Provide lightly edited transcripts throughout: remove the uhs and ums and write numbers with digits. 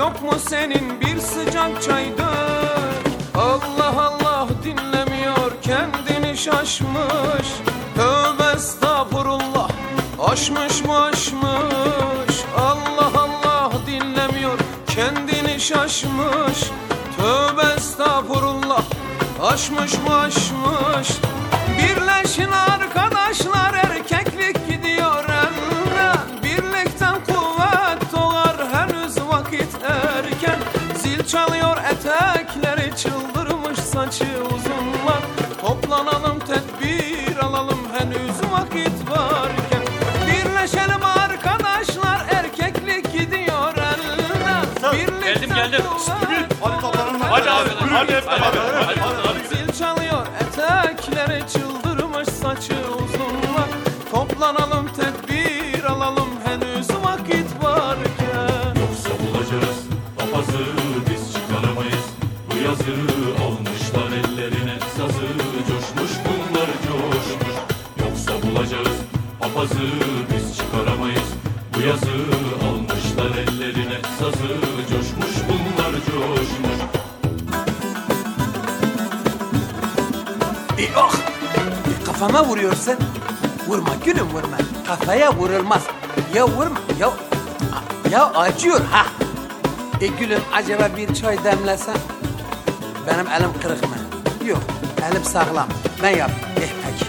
yok mu senin bir sıcak çay dök. Allah Allah dinlemiyor kendini şaşmış. Tövbe estağfurullah aşmış mı aşmış. Allah Allah dinlemiyor kendini şaşmış. Tövbe estağfurullah aşmış mı aşmış. Birleşin arkadaşlar erkeklik gidiyor elden. Birlikten kuvvet doğar henüz vakit erken. Zil çalıyor etekleri çıldırmış saçı uzunlar. Toplanalım tedbir alalım henüz vakit varken. Birleşelim arkadaşlar erkeklik gidiyor elden. Birlikten Geldim. kuvvet Hadi toplanalım. Hadi abi. Hadi hep beraber. Zil çalıyor etekleri çıldırmış saçı uzunlar. Toplanalım tedbir alalım henüz vakit varken. Yoksa bulacağız papazı biz çıkaramayız. Bu yazı almışlar ellerine sazı. Coşmuş bunlar coşmuş. Yoksa bulacağız papazı biz çıkaramayız. Bu yazı almışlar ellerine sazı. Coşmuş bunlar coşmuş. Oh! Kafama vuruyorsun. Vurma gülüm vurma. Kafaya vurulmaz. Ya vurma ya acıyor ha. Gülüm acaba bir çay demlesen? Benim elim kırık mı? Yok elim sağlam. Ben yapayım. Peki.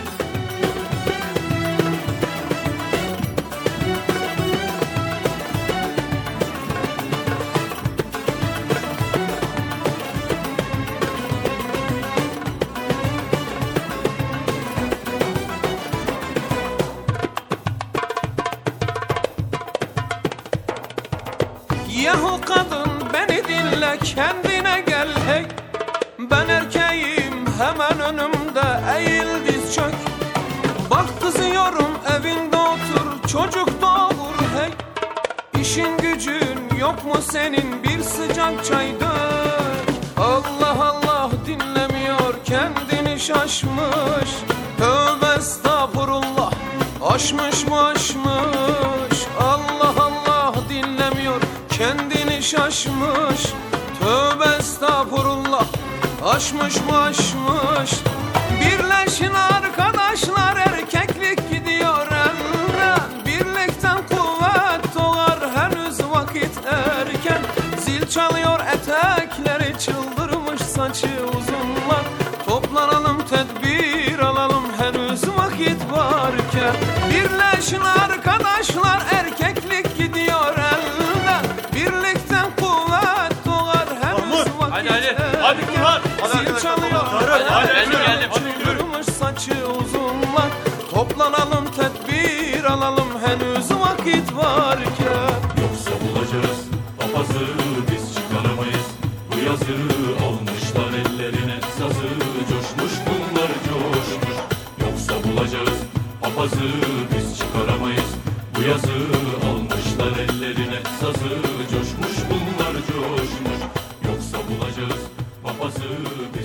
Yahu kadın beni dinle kendine gel hey. Ben erkeğim hemen önümde eğil diz çök. Bak kızıyorum evinde otur çocuk doğur hey. İşin gücün yok mu senin bir sıcak çay dök. Allah Allah dinlemiyor kendini şaşmış. Tövbe estağfurullah aşmış mı aşmış. Allah Allah dinlemiyor kendini şaşmış. Tövbe estağfurullah aşmış mı aşmış. Birleşin arkadaşlar erkeklik gidiyor elden. Birlikten kuvvet doğar henüz vakit erken. Zil çalıyor etekleri çıldırmış saçı uzunlar. Toplanalım tedbir alalım henüz vakit varken. Birleşin arkadaşlar erkeklik gidiyor elden. Birlikten kuvvet doğar henüz vakit erken. Hadi Burhan. Zil çalıyor Geldim. çıldırmış saçı uzunlar. Toplanalım tedbir alalım henüz vakit varken. Yoksa bulacağız papazı biz çıkaramayız. Bu yazı almışlar ellerine sazı. Coşmuş bunlar coşmuş. Yoksa bulacağız papazı biz çıkaramayız. Bu yazı almışlar ellerine sazı. Coşmuş bunlar coşmuş. Yoksa bulacağız papazı biz